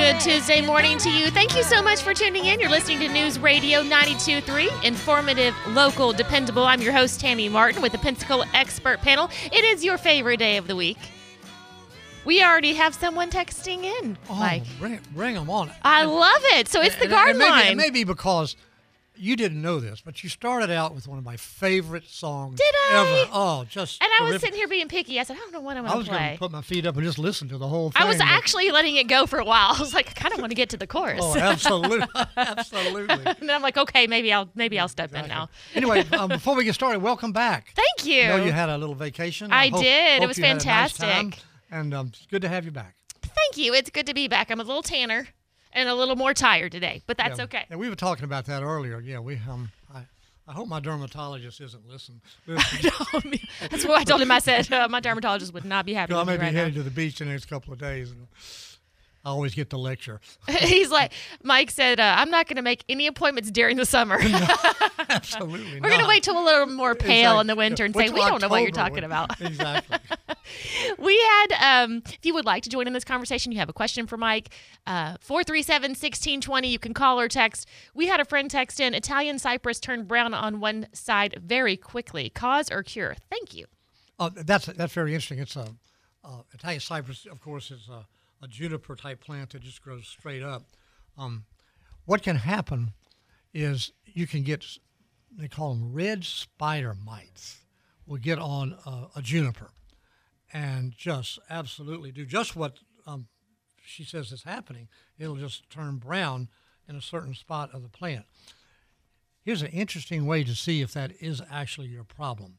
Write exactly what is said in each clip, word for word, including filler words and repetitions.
Good Tuesday morning to you. Thank you so much for tuning in. You're listening to News Radio ninety-two point three, informative, local, dependable. I'm your host, Tammy Martin, with the Pensacola Expert Panel. It is your favorite day of the week. We already have someone texting in, Oh, Mike. bring, bring them on. I love it. So it's the And- garden and maybe, line. It may be because you didn't know this, but you started out with one of my favorite songs Did I? ever. Oh, just And I was terrific. sitting here being picky. I said, I don't know what I'm I going was to going play. to put my feet up and just listen to the whole thing. I was but- actually letting it go for a while. I was like, I kind of want to get to the chorus. Oh, absolutely. Absolutely. And then I'm like, okay, maybe I'll maybe I'll step in Exactly. now. Anyway, um, before we get started, welcome back. Thank you. I know you had a little vacation. I hope- did. It hope was you had a nice time, fantastic. and um, it's good to have you back. Thank you. It's good to be back. I'm a little tanner and a little more tired today, but that's yeah. okay. And we were talking about that earlier. Yeah, we um, I, I hope my dermatologist isn't listening. That's what I told him. I said uh, my dermatologist would not be happy I with may me be right headed now. to the beach the next couple of days. And I always get the lecture. He's like, Mike said, uh, I'm not going to make any appointments during the summer. Absolutely. We're going to wait till a little more pale Exactly. in the winter and Wait say, till we don't know what you're October talking when- about. Exactly. We had, um, if you would like to join in this conversation, you have a question for Mike, uh, four three seven, one six two zero. You can call or text. We had a friend text in, Italian cypress turned brown on one side very quickly. Cause or cure? Thank you. Uh, that's that's very interesting. It's a uh, Italian cypress, of course, is a, a juniper type plant that just grows straight up. Um, what can happen is you can get, they call them red spider mites, will get on uh, a juniper and just absolutely do just what um, she says is happening. It'll just turn brown in a certain spot of the plant. Here's an interesting way to see if that is actually your problem.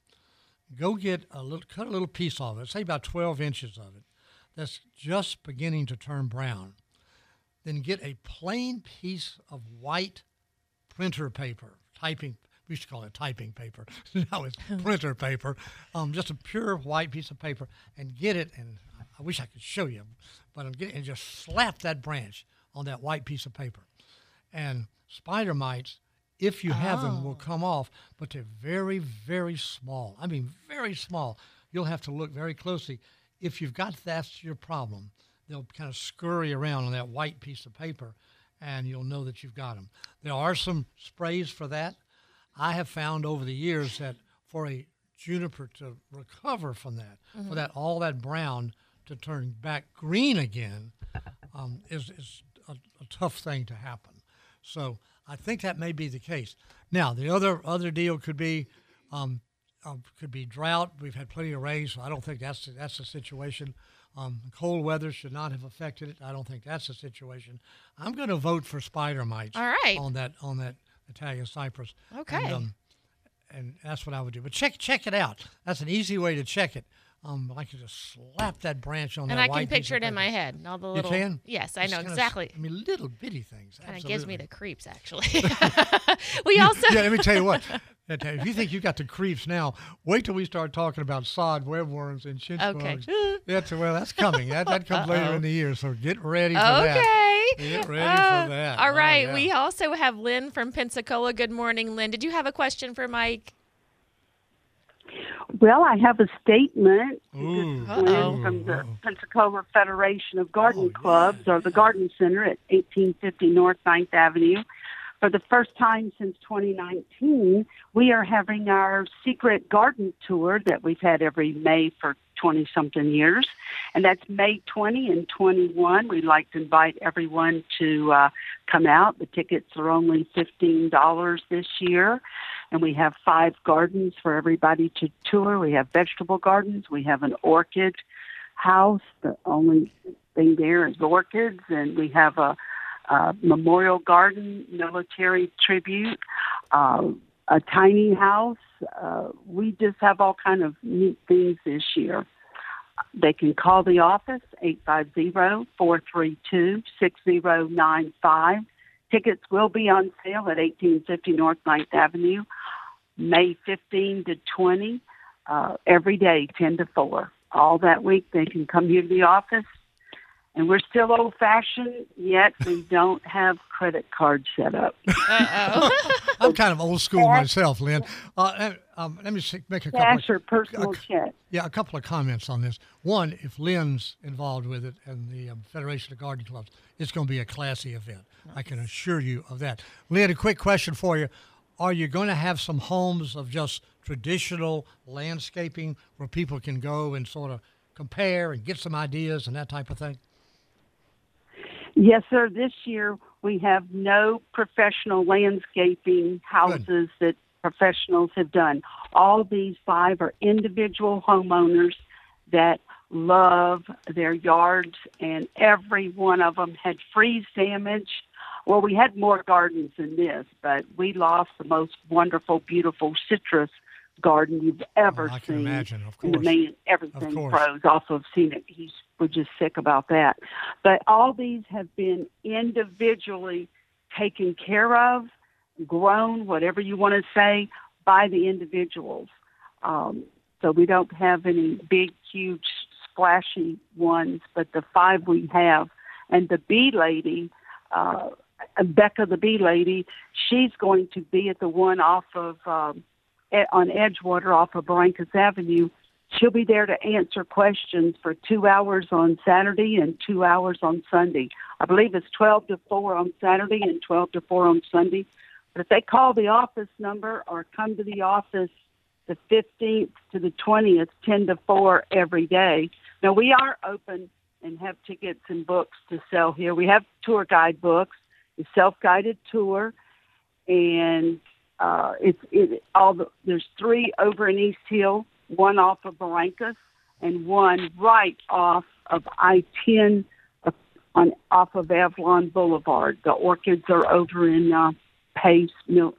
Go get a little, cut a little piece off it, say about twelve inches of it, that's just beginning to turn brown. Then get a plain piece of white printer paper, typing, we used to call it typing paper. Now it's printer paper. Um, just a pure white piece of paper, and get it, and I wish I could show you, but I'm getting, and just slap that branch on that white piece of paper. And spider mites, if you have them, will come off, but they're very, very small. I mean, very small. You'll have to look very closely. If you've got that's your problem, they'll kind of scurry around on that white piece of paper, and you'll know that you've got them. There are some sprays for that. I have found over the years that for a juniper to recover from that, mm-hmm. for that all that brown to turn back green again, um, is, is a, a tough thing to happen. So I think that may be the case. Now, the other other deal could be um, uh, could be drought. We've had plenty of rain, so I don't think that's the, that's the situation. Um, cold weather should not have affected it. I don't think that's the situation. I'm going to vote for spider mites. All right. on that on that Italian cypress. Okay. And, um, and that's what I would do. But check check it out. That's an easy way to check it. Um, I could just slap that branch on And that I white can picture piece it of in my paper. head. And all the You little, can? Yes, I It's know kinda s- exactly. I mean, little bitty things. Kind of gives me absolutely. the creeps, actually. We also Yeah, let me tell you what. If you think you got the creeps now, wait till we start talking about sod, webworms, and chinch Okay. bugs. That's, well, that's coming. That, that comes later in the year, so get ready for Okay. that. Get ready Uh, for that. All Oh, right. yeah. We also have Lynn from Pensacola. Good morning, Lynn. Did you have a question for Mike? Well, I have a statement. Ooh. This is Lynn from the Uh-oh. Pensacola Federation of Garden Oh, yeah. Clubs, or the Garden Center at eighteen fifty North ninth Avenue. For the first time since twenty nineteen, we are having our secret garden tour that we've had every May for twenty-something years. And that's May twentieth and twenty-first. We'd like to invite everyone to uh, come out. The tickets are only fifteen dollars this year. And we have five gardens for everybody to tour. We have vegetable gardens. We have an orchid house. The only thing there is orchids. And we have a, a memorial garden, military tribute, uh, a tiny house. Uh, we just have all kind of neat things this year. They can call the office, eight five zero, four three two, six zero nine five. Tickets will be on sale at eighteen fifty North ninth Avenue, May fifteenth to twentieth, uh, every day, ten to four. All that week, they can come here to the office. And we're still old-fashioned, yet we don't have credit cards set up. Uh-oh. I'm kind of old school myself, Lynn. Uh, um, let me see, make a couple. Cash of, or personal a, check. Yeah, a couple of comments on this. One, if Lynn's involved with it and the um, Federation of Garden Clubs, it's going to be a classy event. Nice. I can assure you of that. Lynn, a quick question for you. Are you going to have some homes of just traditional landscaping where people can go and sort of compare and get some ideas and that type of thing? Yes, sir. This year we have no professional landscaping houses Good. that professionals have done. All these five are individual homeowners that love their yards, and every one of them had freeze damage. Well, we had more gardens than this, but we lost the most wonderful, beautiful citrus garden you've ever oh, I can seen. imagine, of course. And the man, everything froze. Also have seen it. He's we're just sick about that. But all these have been individually taken care of, grown, whatever you want to say, by the individuals. Um, so we don't have any big, huge, splashy ones, but the five we have. And the bee lady, uh, Becca the bee lady, she's going to be at the one off of um, on Edgewater off of Barrancas Avenue. She'll be there to answer questions for two hours on Saturday and two hours on Sunday. I believe it's twelve to four on Saturday and twelve to four on Sunday. But if they call the office number or come to the office the fifteenth to the twentieth, ten to four every day. Now, we are open and have tickets and books to sell here. We have tour guide books, a self-guided tour, and uh, it's it, all the, there's three over in East Hill, one off of Barrancas, and one right off of I ten uh, on off of Avalon Boulevard. The orchids are over in uh, Pace Mill.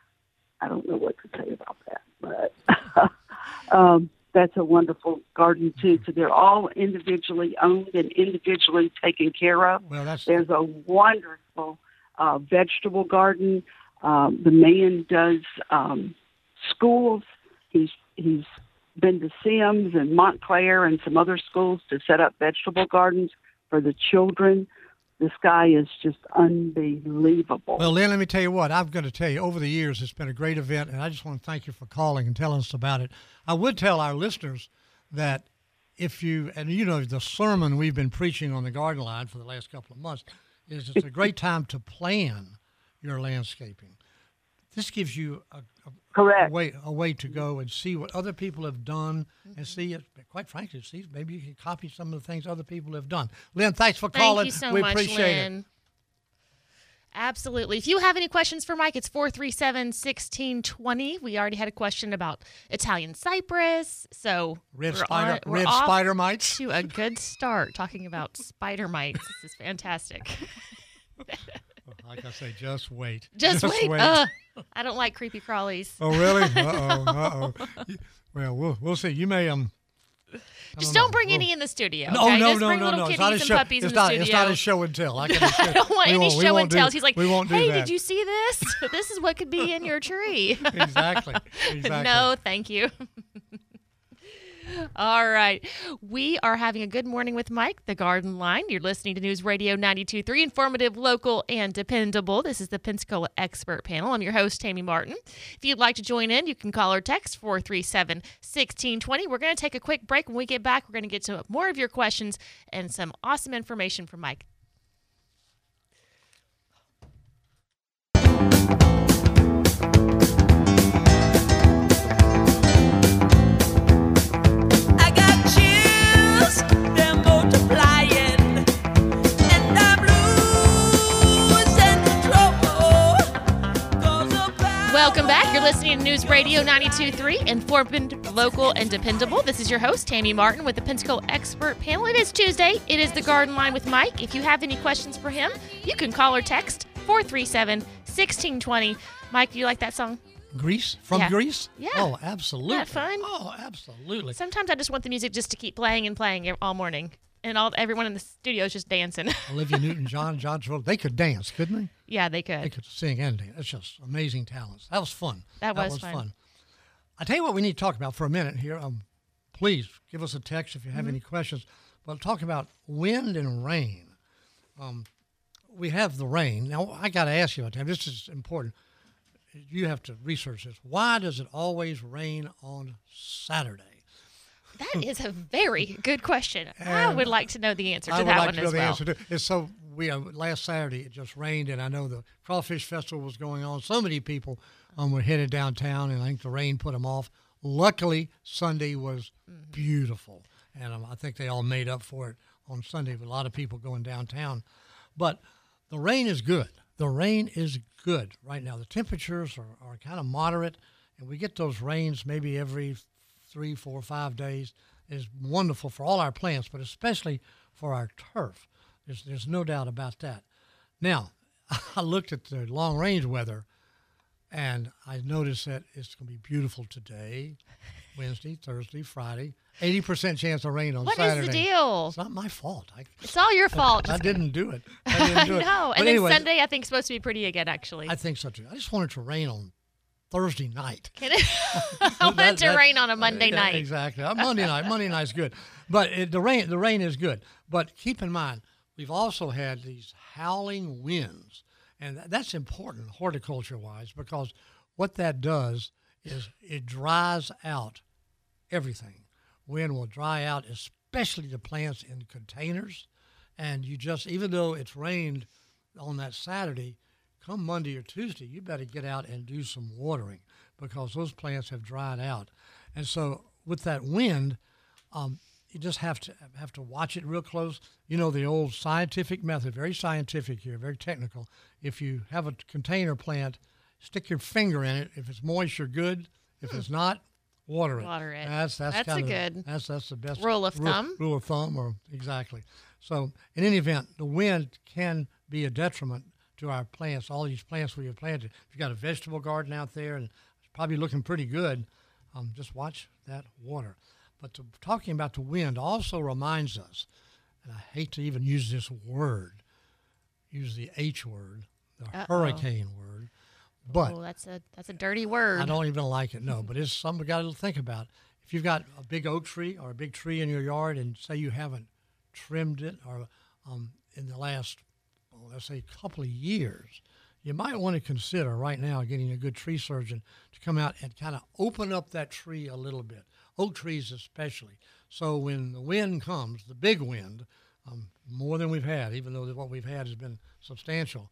I don't know what to say about that, but um, that's a wonderful garden too. So they're all individually owned and individually taken care of. Well, that's... There's a wonderful uh, vegetable garden. Um, the man does um, schools. He's he's been to Sims and Montclair and some other schools to set up vegetable gardens for the children. This guy is just unbelievable. Well, Lynn, let me tell you what. I'm going to tell you, over the years, it's been a great event, and I just want to thank you for calling and telling us about it. I would tell our listeners that if you, and you know, the sermon we've been preaching on the Garden Line for the last couple of months is it's a great time to plan your landscaping. This gives you a, a, Correct. a way a way to go and see what other people have done, mm-hmm. and see it. Quite frankly, see maybe you can copy some of the things other people have done. Lynn, thanks for calling. Thank you so we much, appreciate Lynn. it. Absolutely. If you have any questions for Mike, it's four three seven, one six two zero. We already had a question about Italian cypress. So red we're spider, on, we're red off spider mites. To a good start talking about spider mites. This is fantastic. Like I say, just wait. Just, just wait. wait. Uh, I don't like creepy crawlies. Oh, really? Uh-oh, uh-oh. Well, we'll we'll see. You may um. Just don't, don't bring we'll, any in the studio. No, okay? no, Just no, bring no, little no. kitties It's not a and show. puppies It's in not. the studio. It's not a show and tell. I, can I don't want we any won't, show we and do, tells. He's like, we won't do hey, that. did you see this? This is what could be in your tree. Exactly. Exactly. No, thank you. All right. We are having a good morning with Mike, the Garden Line. You're listening to News Radio ninety-two point three, informative, local, and dependable. This is the Pensacola Expert Panel. I'm your host, Tammy Martin. If you'd like to join in, you can call or text four three seven, one six two zero. We're going to take a quick break. When we get back, we're going to get to more of your questions and some awesome information from Mike. Welcome back. You're listening to News Radio ninety-two point three, informative, local, and dependable. This is your host, Tammy Martin, with the Pensacola Expert Panel. It is Tuesday. It is the Garden Line with Mike. If you have any questions for him, you can call or text four three seven, one six two zero. Mike, do you like that song? Grease? From yeah. Grease? Yeah. Oh, absolutely. Isn't that fun? Oh, absolutely. Sometimes I just want the music just to keep playing and playing all morning. And all everyone in the studio is just dancing. Olivia Newton-John, John Travolta, they could dance, couldn't they? Yeah, they could. They could sing and dance. It's just amazing talents. That was fun. That, that was, was fun. fun. I tell you what we need to talk about for a minute here. Um, please give us a text if you have mm-hmm. any questions. But talk about wind and rain. Um, we have the rain. Now, I got to ask you about that. This is important. you have to research this. Why does it always rain on Saturday? That is a very good question. I And would like to know the answer to I would that like one to know as the well. answer to. It's so we uh, last Saturday it just rained, and I know the Crawfish Festival was going on. So many people um, were headed downtown, and I think the rain put them off. Luckily, Sunday was Mm-hmm. beautiful, and um, I think they all made up for it on Sunday with a lot of people going downtown. But the rain is good. The rain is good right now. The temperatures are, are kind of moderate, and we get those rains maybe every three, four, five days. Is wonderful for all our plants, but especially for our turf. There's, there's no doubt about that. Now, I looked at the long-range weather, and I noticed that it's going to be beautiful today, Wednesday, Thursday, Friday. eighty percent chance of rain on What Saturday. is the deal? It's not my fault. I, It's all your fault. I Just- didn't do it. I didn't do it. no, But and then anyway, Sunday I think is supposed to be pretty again. Actually, I think so too. I just wanted to rain on Thursday night. Can it- I want it to That- rain on a Monday yeah, night. Exactly. Uh, Monday night. Monday night's good, but it, the rain the rain is good. But keep in mind, we've also had these howling winds, and th- that's important horticulture wise because what that does is it dries out everything. Wind will dry out, especially the plants in containers, and you just even though it's rained on that Saturday, come Monday or Tuesday, you better get out and do some watering because those plants have dried out. And so with that wind, um, you just have to have to watch it real close. You know, the old scientific method, very scientific here, very technical. If you have a container plant, stick your finger in it. If it's moist, you're good. If it's not, water it. Water it. That's that's, That's a kind of, good That's that's the best rule of thumb. Rule of thumb, or exactly. So in any event, the wind can be a detriment to our plants. All these plants we have planted. If you've got a vegetable garden out there and it's probably looking pretty good, um, just watch that water. But to, talking about the wind also reminds us, and I hate to even use this word, use the H word, the Uh-oh. hurricane word, but oh, that's a that's a dirty word. I don't even like it, no, but it's something we got to think about. If you've got a big oak tree or a big tree in your yard and say you haven't trimmed it or um, in the last, well, let's say, couple of years, you might want to consider right now getting a good tree surgeon to come out and kind of open up that tree a little bit, oak trees especially. So when the wind comes, the big wind, um, more than we've had, even though what we've had has been substantial,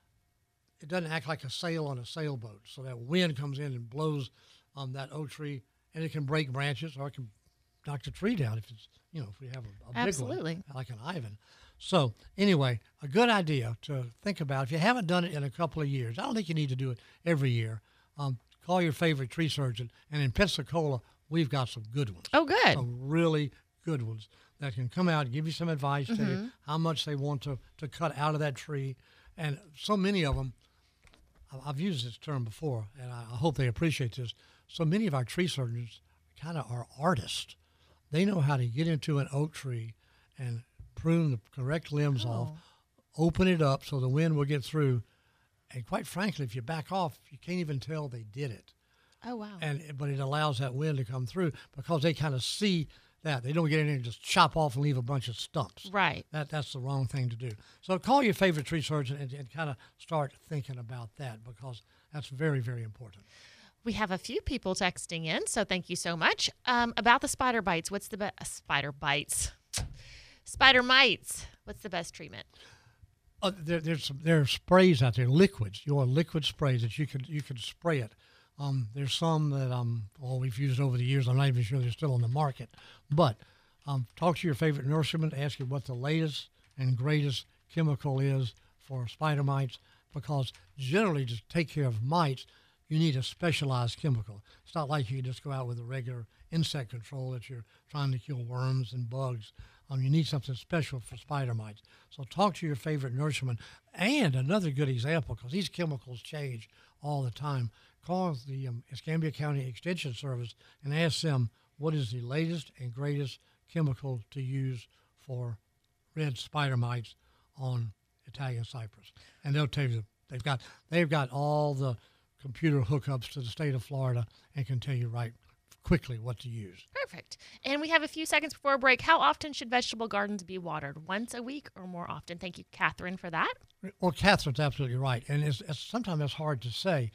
it doesn't act like a sail on a sailboat. So that wind comes in and blows um, that oak tree, and it can break branches or it can knock the tree down if it's, you know, if we have a, a big Absolutely. one, like an Ivan. So anyway, a good idea to think about. If you haven't done it in a couple of years, I don't think you need to do it every year. Um, call your favorite tree surgeon. And in Pensacola, we've got some good ones. Oh, good. Some really good ones that can come out and give you some advice, tell Mm-hmm. you how much they want to, to cut out of that tree. And so many of them, I've used this term before, and I hope they appreciate this. So many of our tree surgeons kind of are artists. They know how to get into an oak tree and prune the correct limbs Oh. off, open it up so the wind will get through. And quite frankly, if you back off, you can't even tell they did it. Oh, wow. And but it allows that wind to come through because they kind of see that. They don't get in there and just chop off and leave a bunch of stumps. Right. That That's the wrong thing to do. So call your favorite tree surgeon and, and kind of start thinking about that because that's very, very important. We have a few people texting in, so thank you so much. Um, about the spider bites, what's the best? Uh, spider bites. Spider mites. What's the best treatment? Uh, there, there's some, there are sprays out there, liquids. You know, liquid sprays that you could you could spray it. Um, there's some that um, well, we've used over the years. I'm not even sure they're still on the market. But um, talk to your favorite nurseryman, ask him what the latest and greatest chemical is for spider mites, because generally to take care of mites, you need a specialized chemical. It's not like you can just go out with a regular insect control that you're trying to kill worms and bugs. Um, you need something special for spider mites. So talk to your favorite nurseryman. And another good example, because these chemicals change all the time, call the um, Escambia County Extension Service and ask them what is the latest and greatest chemical to use for red spider mites on Italian cypress. And they'll tell you they've got they've got all the computer hookups to the state of Florida and can tell you right quickly what to use. Perfect. And we have a few seconds before a break. How often should vegetable gardens be watered? Once a week or more often? Thank you, Catherine, for that. Well, Catherine's absolutely right, and it's, it's sometimes it's hard to say.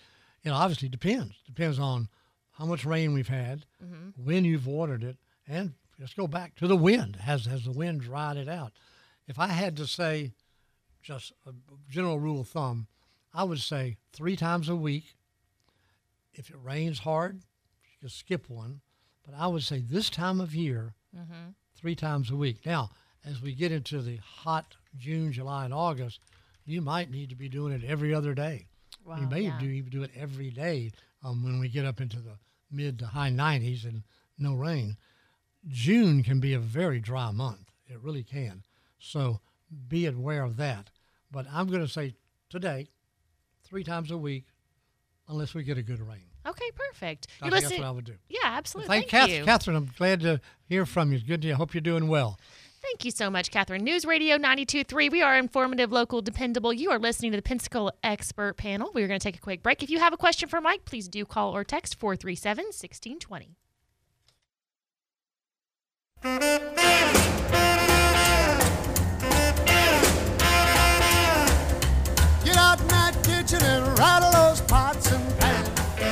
it obviously depends. Depends on how much rain we've had, mm-hmm. when you've watered it, and let's go back to the wind. Has has the wind dried it out? If I had to say just a general rule of thumb, I would say three times a week. If it rains hard, you can skip one. But I would say this time of year, mm-hmm. three times a week. Now, as we get into the hot June, July, and August, you might need to be doing it every other day. Wow, you may yeah. do even do it every day um, when we get up into the mid to high nineties and no rain. June can be a very dry month. It really can. So be aware of that. But I'm going to say today, three times a week, unless we get a good rain. Okay, perfect. I You're think listening. that's what I would do. Yeah, absolutely. Thank, Thank Kath- you. Catherine, I'm glad to hear from you. It's good to I hope you're doing well. Thank you so much, Catherine. News Radio ninety-two point three. We are informative, local, dependable. You are listening to the Pensacola Expert Panel. We're going to take a quick break. If you have a question for Mike, please do call or text four three seven, one six two zero. Get out in that kitchen and rattle those pots and pans.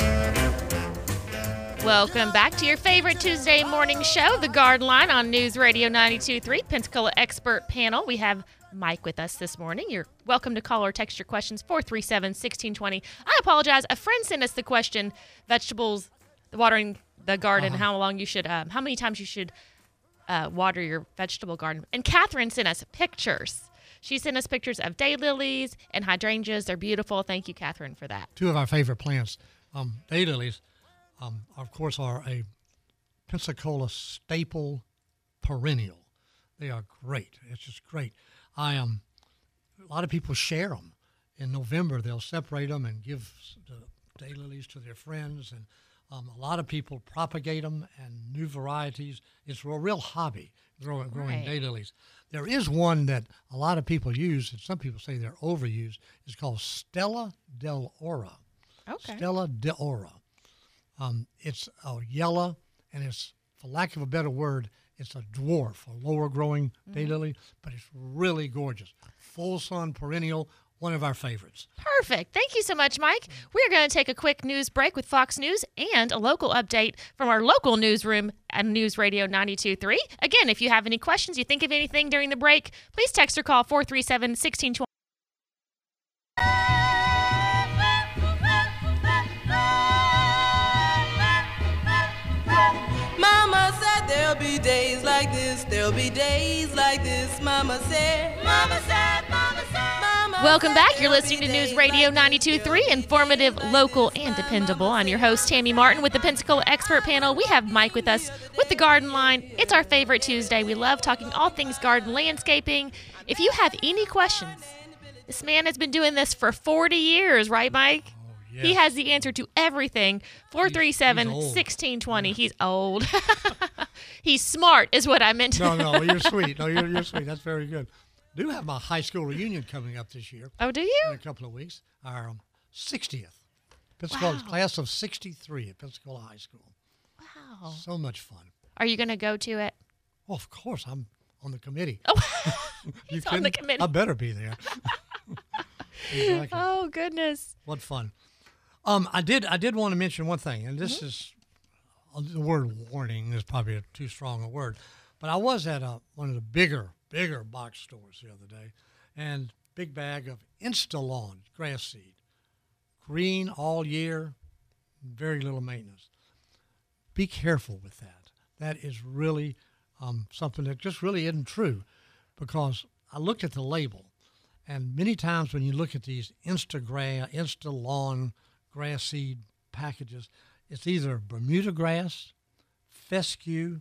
Welcome back to your favorite Tuesday morning show, The Garden Line on News Radio ninety-two point three, Pensacola Expert Panel. We have Mike with us this morning. You're welcome to call or text your questions, four three seven, one six two zero. I apologize. A friend sent us the question, vegetables, the watering the garden, uh-huh. how long you should, um, how many times you should uh, water your vegetable garden. And Catherine sent us pictures. She sent us pictures of daylilies and hydrangeas. They're beautiful. Thank you, Catherine, for that. Two of our favorite plants, um, daylilies, um, of course, are a Pensacola staple perennial. They are great. It's just great. I um, a lot of people share them. In November, they'll separate them and give the daylilies to their friends, and um, a lot of people propagate them and new varieties. It's a real hobby, growing, growing Right. daylilies. There is one that a lot of people use, and some people say they're overused. It's called Stella del Ora. Okay. Stella del Ora. Um, it's a yellow, and it's, for lack of a better word, it's a dwarf, a lower growing mm-hmm. daylily, but it's really gorgeous. Full sun perennial, one of our favorites. Perfect. Thank you so much, Mike. We're going to take a quick news break with Fox News and a local update from our local newsroom at News Radio ninety-two point three. Again, if you have any questions, you think of anything during the break, please text or call four three seven, one six two zero. Mama said there'll be days like this, there'll be days like this. Mama said, Mama said, Mama said, Mama Welcome said back. You're there'll listening be to News days Radio like ninety-two point three, informative, local, and dependable. I'm your host, Tammy Martin, with the Pensacola Expert Panel. We have Mike with us with the Garden Line. It's our favorite Tuesday. We love talking all things garden landscaping. If you have any questions, this man has been doing this for forty years, right, Mike? Yes. He has the answer to everything. four three seven, one six two zero. He's old. He's smart is what I meant. No, no, you're sweet. No, you're, you're sweet. That's very good. Do have my high school reunion coming up this year. Oh, do you? In a couple of weeks. Our um, sixtieth. Pensacola Wow. class of sixty-three at Pensacola High School. Wow. So much fun. Are you going to go to it? Well, of course, I'm on the committee. Oh, You he's on the kidding? committee. I better be there. Exactly. Oh, goodness. What fun. Um, I did I did want to mention one thing, and this Mm-hmm. is, uh, the word warning is probably a, too strong a word, but I was at a, one of the bigger, bigger box stores the other day, and big bag of Instalawn grass seed. Green all year, very little maintenance. Be careful with that. That is really um, something that just really isn't true, because I looked at the label, and many times when you look at these Instagram, Instalawn grass seed packages, it's either Bermuda grass, fescue,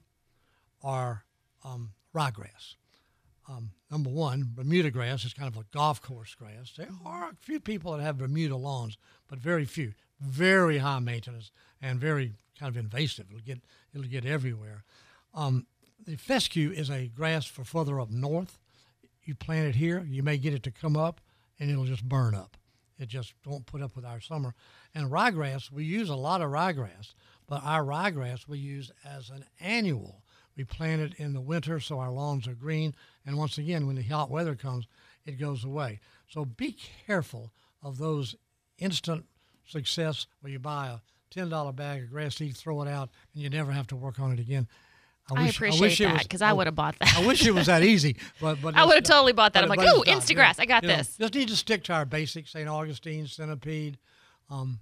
or um, ryegrass. Um, number one, Bermuda grass is kind of a golf course grass. There are a few people that have Bermuda lawns, but very few. Very high maintenance and very kind of invasive. It'll get it'll get everywhere. Um, the fescue is a grass for further up north. You plant it here, you may get it to come up, and it'll just burn up. It just won't put up with our summer. And ryegrass, we use a lot of ryegrass, but our ryegrass we use as an annual. We plant it in the winter so our lawns are green, and once again, when the hot weather comes, it goes away. So be careful of those instant success where you buy a ten dollar bag of grass seed, throw it out, and you never have to work on it again. I, wish, appreciate I wish that was- because I would have bought that. I wish it was that easy, but but I would have it's not. totally bought that. But- I'm like, but it's ooh, not, Instagrass, yeah. I got You know, this. just need to stick to our basics: Saint Augustine, centipede, um,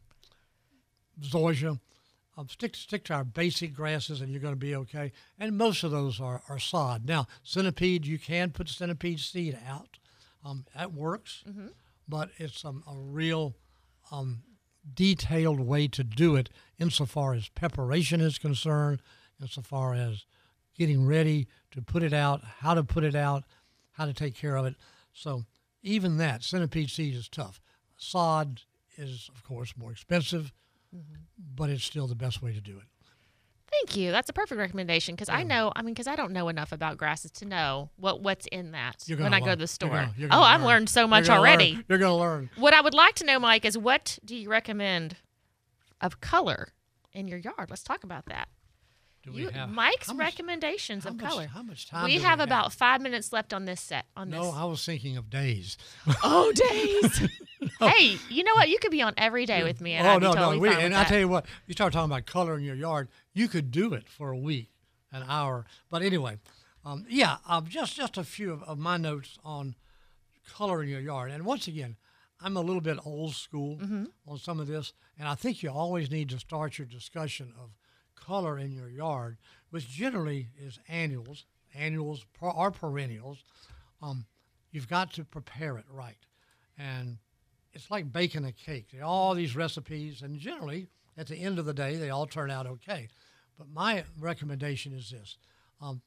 zoysia. Um, stick stick to our basic grasses, and you're going to be okay. And most of those are, are sod. Now, centipede, you can put centipede seed out. Um, that works, Mm-hmm. but it's um, a real um, detailed way to do it insofar as preparation is concerned, insofar as getting ready to put it out, how to put it out, how to take care of it. So even that, centipede seed is tough. Sod is, of course, more expensive, Mm-hmm. but it's still the best way to do it. Thank you. That's a perfect recommendation because I know, I mean, because I don't know enough about grasses to know what what's in that You're when gonna I go learn. to the You're store. gonna- you're Oh, gonna I've learn. learned so You're much gonna already. learn. You're going to learn. What I would like to know, Mike, is what do you recommend of color in your yard? Let's talk about that. Do we You, have Mike's how much- recommendations how of much- color. How much time we do have we about five minutes left on this set. On No, this. I was thinking of days. Oh, days. Hey, you know what? You could be on every day with me, and oh I'd be no, totally no, we, fine and with I that. tell you what, you start talking about color in your yard, you could do it for a week, an hour. But anyway, um, yeah, um, just just a few of, of my notes on color in your yard. And once again, I'm a little bit old school Mm-hmm. on some of this, and I think you always need to start your discussion of color in your yard, which generally is annuals. Annuals per- are perennials. Um, you've got to prepare it right, and it's like baking a cake. There are all these recipes, and generally, at the end of the day, they all turn out okay. But my recommendation is this: um,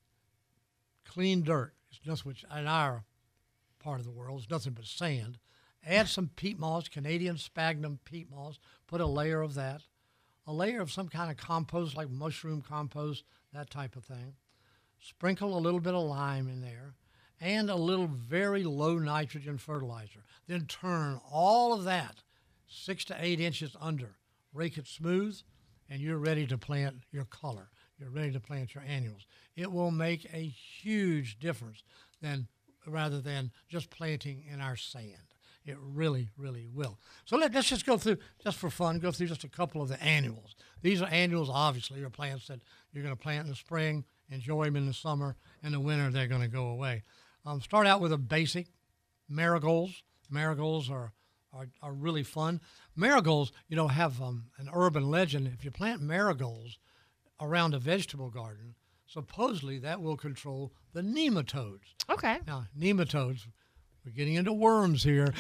clean dirt. It's just which in our part of the world is nothing but sand. Add some peat moss, Canadian sphagnum peat moss. Put a layer of that, a layer of some kind of compost like mushroom compost, that type of thing. Sprinkle a little bit of lime in there, and a little very low nitrogen fertilizer. Then turn all of that six to eight inches under. Rake it smooth, and you're ready to plant your color. You're ready to plant your annuals. It will make a huge difference than rather than just planting in our sand. It really, really will. So let, let's just go through, just for fun, go through just a couple of the annuals. These are annuals, obviously, are plants that you're going to plant in the spring, enjoy them in the summer. In the winter, they're going to go away. Um, start out with a basic marigolds. Marigolds are, are, are really fun. Marigolds, you know, have um, an urban legend. If you plant marigolds around a vegetable garden, supposedly that will control the nematodes. Okay. Now, nematodes, we're getting into worms here.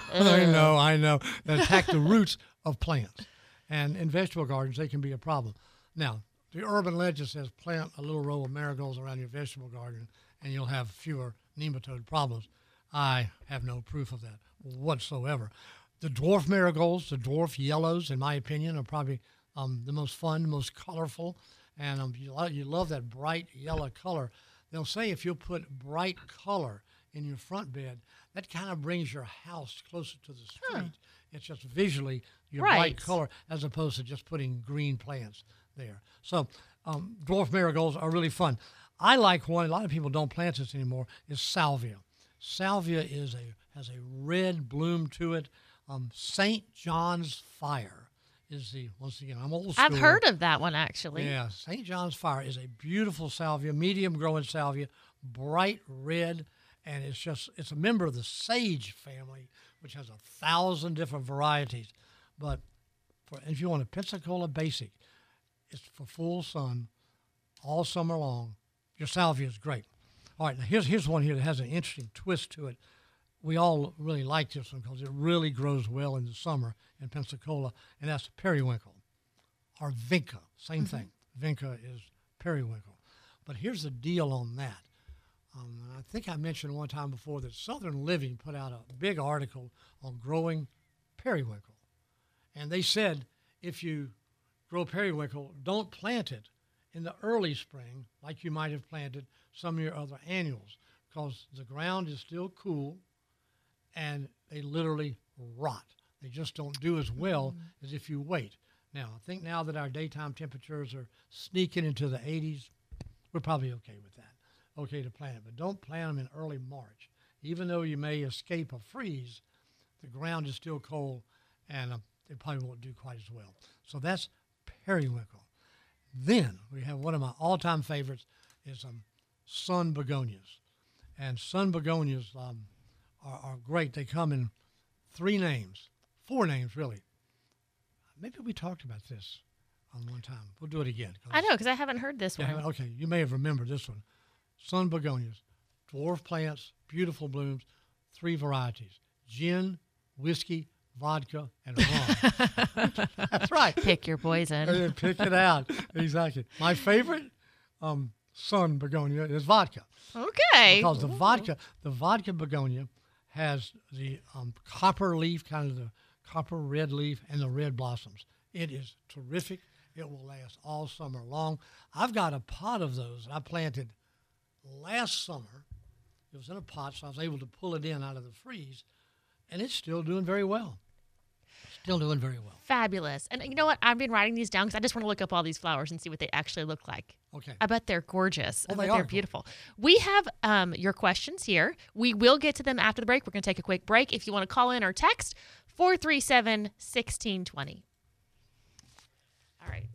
I know, I know. That attack the roots of plants. And in vegetable gardens, they can be a problem. Now, the urban legend says plant a little row of marigolds around your vegetable garden and you'll have fewer nematode problems. I have no proof of that whatsoever. The dwarf marigolds, the dwarf yellows, in my opinion, are probably um, the most fun, most colorful. And um, you, lo- you love that bright yellow color. They'll say if you'll put bright color in your front bed, that kind of brings your house closer to the street. Huh. It's just visually your Right. bright color as opposed to just putting green plants there. So um, dwarf marigolds are really fun. I like one, a lot of people don't plant this anymore, is salvia. Salvia is a has a red bloom to it. Um, Saint John's Fire is the, once again, I'm old school. I've heard of that one actually. Yeah, Saint John's Fire is a beautiful salvia, medium growing salvia, bright red, and it's just, it's a member of the sage family, which has a thousand different varieties. But for, if you want a Pensacola basic, it's for full sun all summer long. Your salvia is great. All right, now here's, here's one here that has an interesting twist to it. We all really like this one because it really grows well in the summer in Pensacola, and that's periwinkle or vinca, same thing. Vinca is periwinkle. But here's the deal on that. Um, I think I mentioned one time before that Southern Living put out a big article on growing periwinkle. And they said if you grow periwinkle, don't plant it in the early spring like you might have planted some of your other annuals because the ground is still cool and they literally rot. They just don't do as well as if you wait. Now, I think now that our daytime temperatures are sneaking into the eighties, we're probably okay with that. Okay to plant it, but don't plant them in early March. Even though you may escape a freeze, the ground is still cold, and uh, it probably won't do quite as well. So that's periwinkle. Then we have one of my all-time favorites is um, sun begonias. And sun begonias um, are, are great. They come in three names, four names really. Maybe we talked about this on one time. We'll do it again. I know, because I haven't heard this You one. haven't? Okay, you may have remembered this one. Sun begonias, dwarf plants, beautiful blooms, three varieties: gin, whiskey, vodka, and rum. That's right. Pick your poison. And then pick it out. Exactly. My favorite um, sun begonia is vodka. Okay. Because the vodka, the vodka begonia has the um, copper leaf, kind of the copper red leaf, and the red blossoms. It is terrific. It will last all summer long. I've got a pot of those I planted last summer. It was in a pot, so I was able to pull it in out of the freeze, and it's still doing very well. Still doing very well. Fabulous. And you know what? I've been writing these down because I just want to look up all these flowers and see what they actually look like. Okay. I bet they're gorgeous. Oh, I they bet are they're beautiful. We have um, your questions here. We will get to them after the break. We're going to take a quick break. If you want to call in or text, four three seven, one six two zero. All right.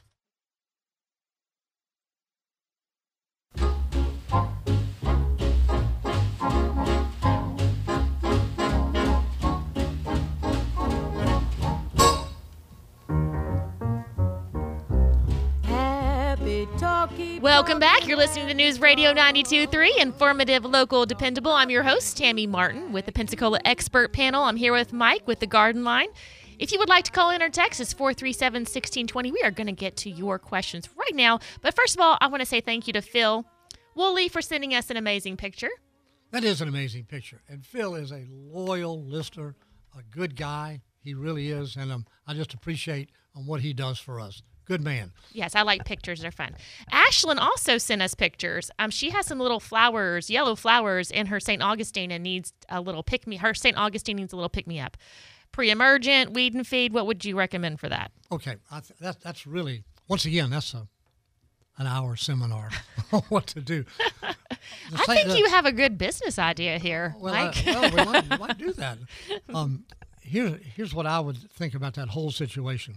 Welcome back. You're listening to News Radio ninety-two point three, informative, local, dependable. I'm your host, Tammy Martin, with the Pensacola Expert Panel. I'm here with Mike with the Garden Line. If you would like to call in or text, it's four three seven, one six two zero. We are going to get to your questions right now. But first of all, I want to say thank you to Phil Woolley for sending us an amazing picture. That is an amazing picture. And Phil is a loyal listener, a good guy. He really is. And um, I just appreciate um, what he does for us. Good man. Yes, I like pictures. They're fun. Ashlyn also sent us pictures. Um, she has some little flowers, yellow flowers, in her Saint Augustine and needs a little pick-me. Her Saint Augustine needs a little pick-me-up. Pre-emergent, weed and feed, what would you recommend for that? Okay, I th- that, that's really, once again, that's a an hour seminar on what to do. The I Saint- think the- you have a good business idea here, well, Mike. I, well we, might, we might do that. Um, here, here's what I would think about that whole situation.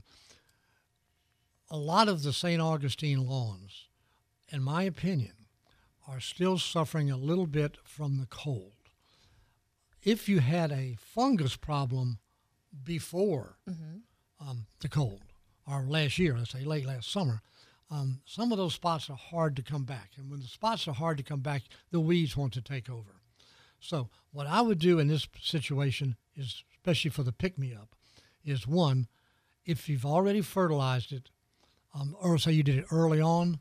A lot of the Saint Augustine lawns, in my opinion, are still suffering a little bit from the cold. If you had a fungus problem before mm-hmm. um, the cold, or last year, let's say late last summer, um, some of those spots are hard to come back. And when the spots are hard to come back, the weeds want to take over. So what I would do in this situation is, especially for the pick-me-up, is one, if you've already fertilized it, Um, or say you did it early on,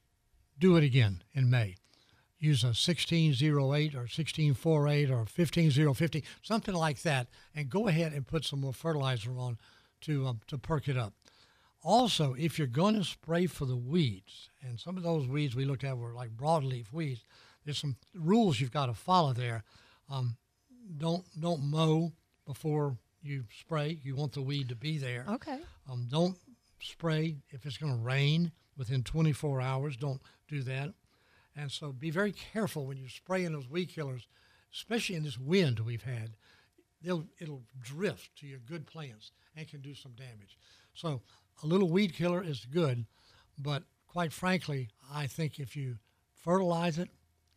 do it again in May. Use a sixteen oh eight or sixteen forty-eight or fifteen oh fifty, something like that, and go ahead and put some more fertilizer on to um, to perk it up. Also, if you're going to spray for the weeds, and some of those weeds we looked at were like broadleaf weeds, there's some rules you've got to follow there. Um, don't don't mow before you spray. You want the weed to be there. Okay. Um, don't spray if it's going to rain within twenty-four hours. Don't do that. And so be very careful when you're spraying those weed killers, especially in this wind we've had. They'll, it'll drift to your good plants and can do some damage. So a little weed killer is good, but quite frankly, I think if you fertilize it,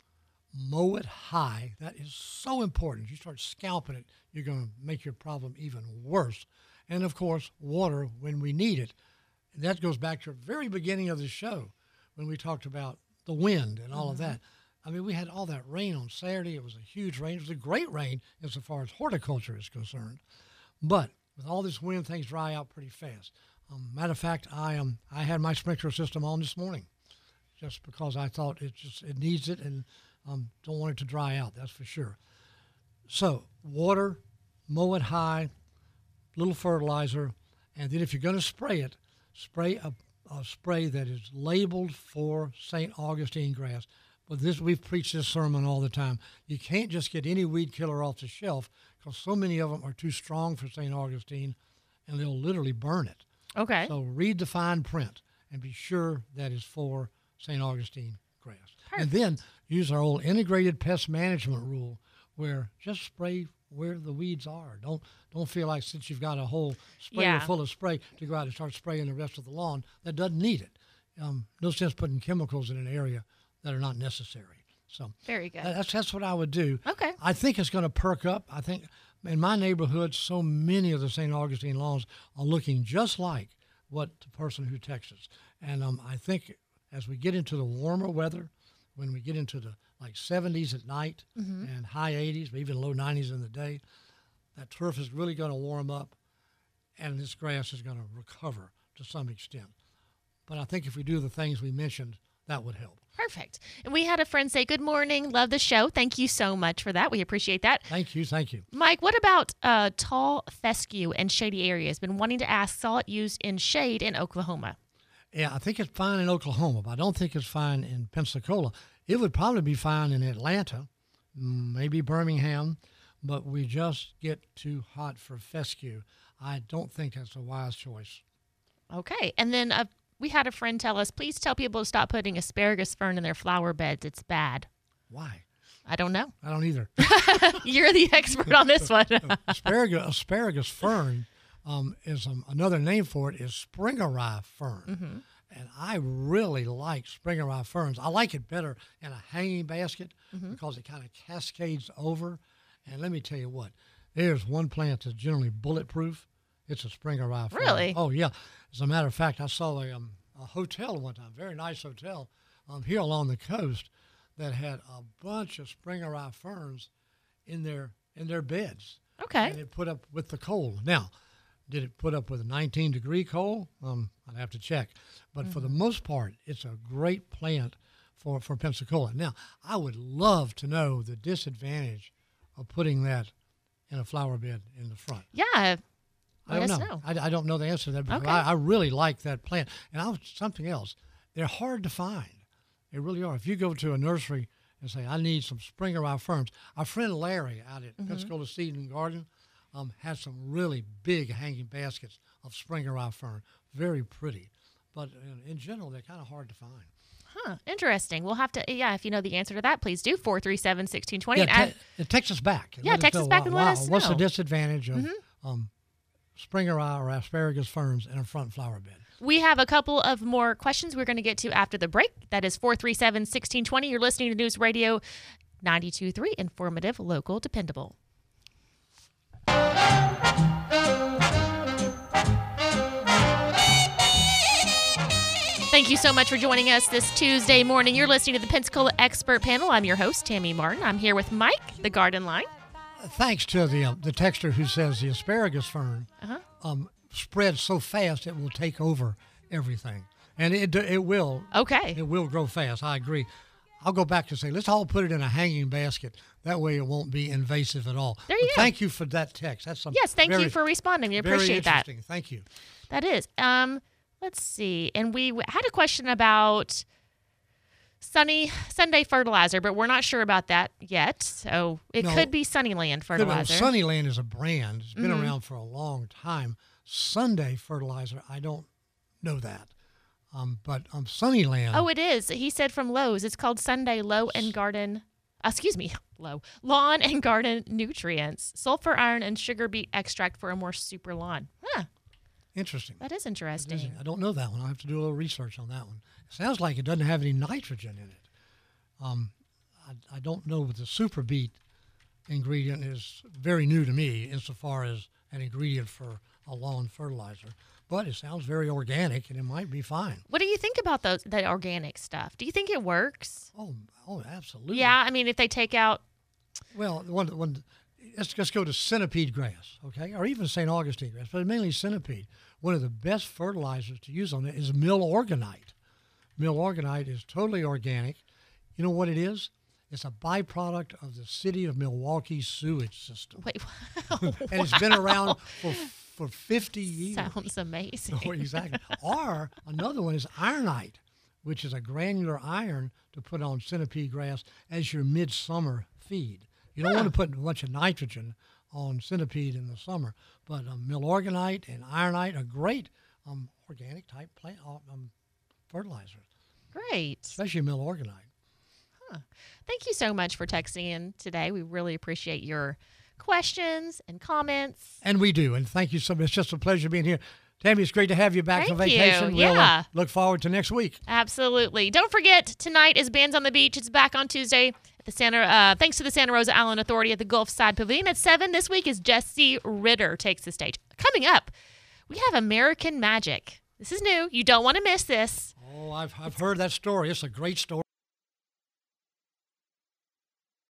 mow it high, that is so important. If you start scalping it, you're going to make your problem even worse. And, of course, water when we need it. And that goes back to the very beginning of the show when we talked about the wind and all mm-hmm. of that. I mean, we had all that rain on Saturday. It was a huge rain. It was a great rain insofar as horticulture is concerned. But with all this wind, things dry out pretty fast. Um, matter of fact, I um, I had my sprinkler system on this morning just because I thought it just it needs it and um, don't want it to dry out, that's for sure. So water, mow it high, little fertilizer, and then if you're going to spray it, spray a, a spray that is labeled for Saint Augustine grass. But this, we've preached this sermon all the time. You can't just get any weed killer off the shelf because so many of them are too strong for Saint Augustine, and they'll literally burn it. Okay. So read the fine print and be sure that is for Saint Augustine grass. Perfect. And then use our old integrated pest management rule where just spray where the weeds are. Don't don't feel like since you've got a whole sprayer Yeah. full of spray to go out and start spraying the rest of the lawn that doesn't need it. Um, no sense putting chemicals in an area that are not necessary. So Very good. that- that's that's what I would do. Okay. I think it's going to perk up. I think in my neighborhood, so many of the Saint Augustine lawns are looking just like what the person who texts us. And um, I think as we get into the warmer weather, when we get into the like seventies at night and high eighties, even low nineties in the day, that turf is really going to warm up, and this grass is going to recover to some extent. But I think if we do the things we mentioned, that would help. Perfect. And we had a friend say, good morning, love the show. Thank you so much for that. We appreciate that. Thank you, thank you. Mike, what about uh, tall fescue and shady areas? Been wanting to ask, saw it used in shade in Oklahoma. Yeah, I think it's fine in Oklahoma, but I don't think it's fine in Pensacola. It would probably be fine in Atlanta, mm, maybe Birmingham, but we just get too hot for fescue. I don't think that's a wise choice. Okay. And then uh, we had a friend tell us, please tell people to stop putting asparagus fern in their flower beds. It's bad. Why? I don't know. I don't either. You're the expert on this one. asparagus, asparagus fern um, is um, another name for it is springerei fern. Mm-hmm. And I really like springerei ferns. I like it better in a hanging basket Mm-hmm. because it kind of cascades over. And let me tell you what, there's one plant that's generally bulletproof. It's a springerei fern. Really? Oh, yeah. As a matter of fact, I saw a, um, a hotel one time, very nice hotel um, here along the coast that had a bunch of springerei ferns in their in their beds. Okay. And it put up with the cold. Now, did it put up with a nineteen degree cold? Um, I'd have to check. But Mm-hmm. for the most part, it's a great plant for, for Pensacola. Now, I would love to know the disadvantage of putting that in a flower bed in the front. Yeah. I Let don't us know. know. I, I don't know the answer to that because Okay. I, I really like that plant. And I was, something else, they're hard to find. They really are. If you go to a nursery and say, I need some springerei ferns, our friend Larry out at Mm-hmm. Pensacola Seed and Garden um, has some really big hanging baskets of springerei fern. Very pretty. But in, in general, they're kind of hard to find. Huh. Interesting. We'll have to, yeah, if you know the answer to that, please do. four three seven, one six two zero. Yeah, And add- te- it takes us back. Yeah, Let text know us back why- and let why- us What's the know. disadvantage of um, springerei or asparagus ferns in a front flower bed? We have a couple of more questions we're going to get to after the break. That is four three seven, one six two zero. You're listening to News Radio ninety-two point three, informative, local, dependable. Thank you so much for joining us this Tuesday morning. You're listening to the Pensacola Expert Panel. I'm your host, Tammy Martin. I'm here with Mike, the Garden Line. Thanks to the um, the texter who says the asparagus fern Uh-huh. um, spreads so fast it will take over everything, and it it will Okay. it will grow fast. I agree. I'll go back to say let's all put it in a hanging basket. That way it won't be invasive at all. There you But go. Thank you for that text. That's some Yes, thank very, you for responding. We very appreciate that. interesting. Thank you. That is. Um, let's see. And we w- had a question about sunny Sunday fertilizer, but we're not sure about that yet. So it No. could be Sunnyland fertilizer. Sunnyland is a brand. It's been Mhm. around for a long time. Sunday fertilizer, I don't know that. Um, but um, Sunnyland. Oh, it is. He said from Lowe's. It's called Sunday Low and Garden. uh, Excuse me, low lawn and garden nutrients, sulfur, iron, and sugar beet extract for a more super lawn. Huh. Interesting. That is interesting. I don't know that one. I'll have to do a little research on that one. It sounds like it doesn't have any nitrogen in it. Um, I, I don't know what the super beet ingredient is. Very new to me insofar as an ingredient for a lawn fertilizer. But it sounds very organic, and it might be fine. What do you think about those that organic stuff? Do you think it works? Oh, oh, absolutely. Yeah, I mean, if they take out. Well, one, one, let's just go to centipede grass, okay, or even Saint Augustine grass, but mainly centipede. One of the best fertilizers to use on it is Milorganite. Milorganite is totally organic. You know what it is? It's a byproduct of the city of Milwaukee's sewage system, Wait, and it's been around for for fifty years. sounds amazing. Oh, exactly. Or another one is ironite, which is a granular iron to put on centipede grass as your midsummer feed. You don't want to put a bunch of nitrogen on centipede in the summer, but um, Milorganite and ironite are great um, organic type plant um, fertilizers, Great. especially Milorganite. Thank you so much for texting in today. We really appreciate your questions and comments. And we do. And thank you so much. It's just a pleasure being here. Tammy, it's great to have you back Thank from vacation. you. We'll Yeah. uh, look forward to next week. Absolutely. Don't forget, tonight is Bands on the Beach. It's back on Tuesday at the Santa, uh, thanks to the Santa Rosa Island Authority at the Gulf Side Pavilion at seven. This week is Jesse Ritter takes the stage. Coming up, we have American Magic. This is new. You don't want to miss this. Oh, I've, I've heard that story. It's a great story.